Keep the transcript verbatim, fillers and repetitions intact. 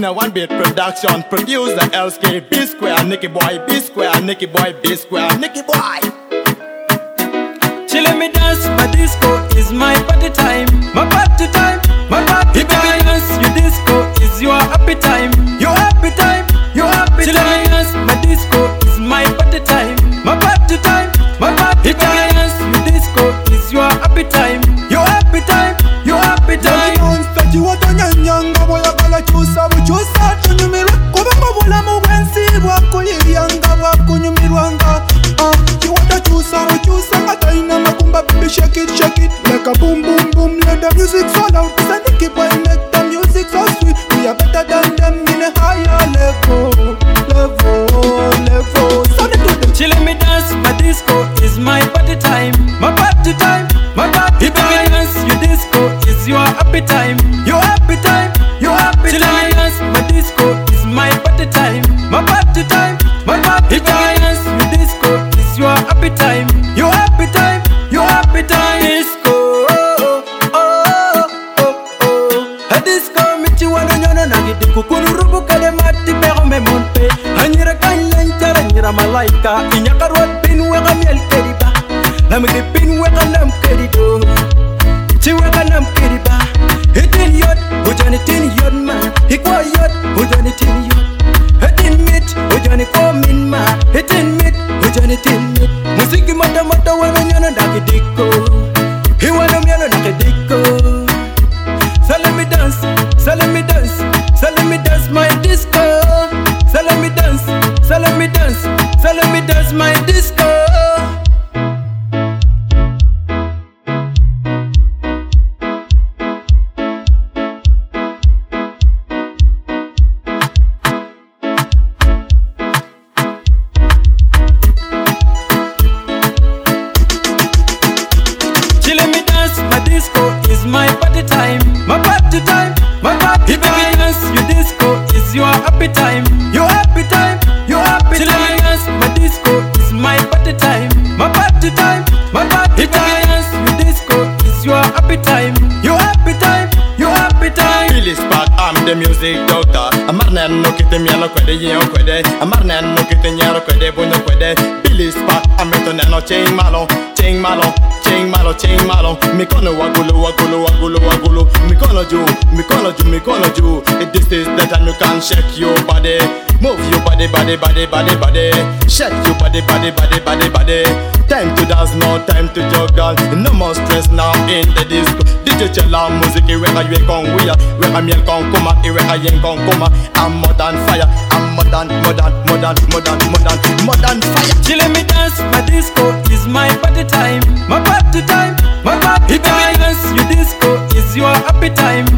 In a one beat production, producer L K B Square, Nicky Boy B Square, Nicky Boy B Square, Nicky Boy. She let me dance, my disco is my party time. My party time, my party time. Dance, your disco is your happy time. Your happy time, your happy time. She let me dance, my disco is my party time. My party time, my party time. Dance, your disco is your happy time. Your happy time, your happy time. Monster, you want a nyanga, boy, I call a chusa, but you start to me. Come on, I'm a wensi, wako yanga, wako nyumirwanga. Ah, you want a chusa, but you sang a taina makumba, baby, shake it, shake it, like a boom, boom, boom. Let the music so loud, cause I think it boy make the music so sweet. We are better than them in a higher level, level, level. So they do them. She let me dance, my disco is my party time. My party time, my party time. Dance, your disco is your happy time. Your happy time, your happy time. She let me dance, my disco is my party time. My party time, my party time. Dance, your disco is your happy time. Your happy time, your happy time. Disco, oh, oh, oh, oh, oh. A disco, michi wana nyono nagiti kukururubu kale mati pero me monte. Anyira kanyanchara, anyira malaika. Inyakarwa pinu weka miel keriba. Namige pinu weka nam kerido. Chi weka nam keriba. Hitin yot, hujani tin yot ma. Hikwa yot, hujani tin yot. Hitin mit, hujani komin ma. Hitin mit, hujani tin mit. Musiki mata mata wana nyana naki diko. Hiwana myana naki diko. So let me dance, so let me dance, so let me dance my disco. So let me dance, so let me dance, so let me dance my disco. My disco is my party time. My party time, my party time. Dance, your disco is your happy time. Your happy time, your happy time. Dance, my disco is my party time. My party time, my party time. Dance, your disco is your happy time. Your happy time, your happy time. Billy Spark, I'm the music doctor. Amarnen no kite mielo kwede yin kwede. Amarnen no kite nyero kwede bunyo kwede. Billy Spark, I'm returning no chain malo, chain malo. Chain malo, chain malo. Mi kono wagulu, wagulu, wagulu, wagulu. Mi kono ju, mi kono ju, mi kono ju. This is the time you can shake your body. Move your body, body, body, body, body. Shake your body, body, body, body, body. Time to dance, no time to juggle. No more stress now in the disco. D J chela music, iweka yue kong wia. Weka miel kong kuma, iweka yen kong kuma. I'm modern fire, I'm modern, modern, modern, modern, modern, modern fire. She let me dance, my disco is my party time. My party time, my party time. Dance, your disco is your happy time.